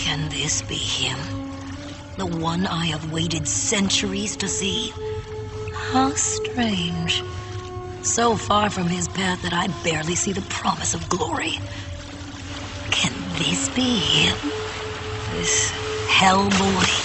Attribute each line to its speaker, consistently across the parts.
Speaker 1: Can this be him? The one I have waited centuries to see? How strange. So far from his path that I barely see the promise of glory. Can this be him? This Hellboy?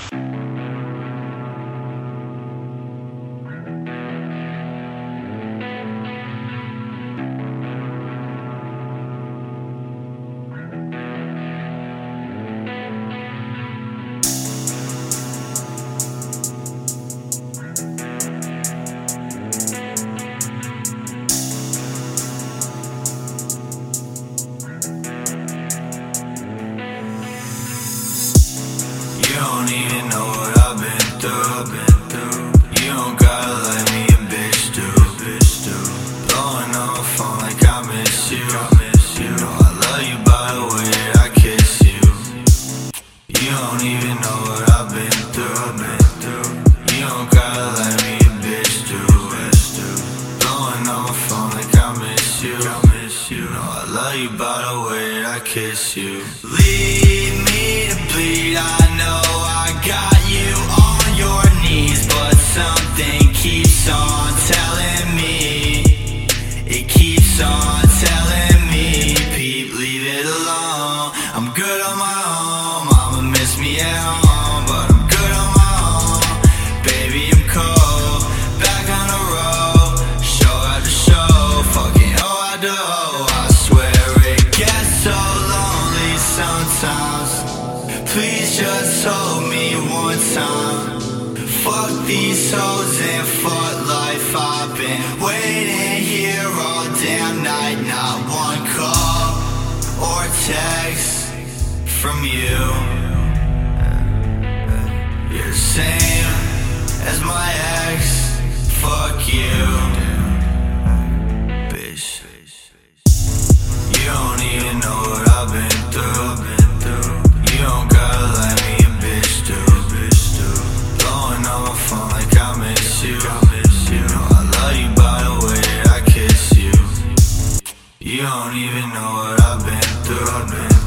Speaker 2: You don't even know what I've been through. You don't gotta let me a bitch do. Blowing on my phone like I miss you. You know I love you by the way that I kiss you. You don't even know what I've been through. You don't gotta let me a bitch do. Blowing on my phone like I miss you. You know I love you by the way that I kiss you. Lead me to bleed, I know I got you on your knees, but something keeps on telling me, it keeps on telling me, Pete, leave it alone. I'm good on my own, mama miss me at home, but I'm good on my own. Baby, I'm cold, back on the road, show after show, fucking oh I do. I swear it gets so lonely sometimes. Please just hold me one time. Fuck these hoes and fuck life. I've been waiting here all damn night. Not one call or text from you. You're the same as my ex. Fuck you, bitch. You don't even know what I've been through. You don't gotta let me a bitch do. Blowing on my phone like I miss you. You know I love you by the way that I kiss you. You don't even know what I've been through.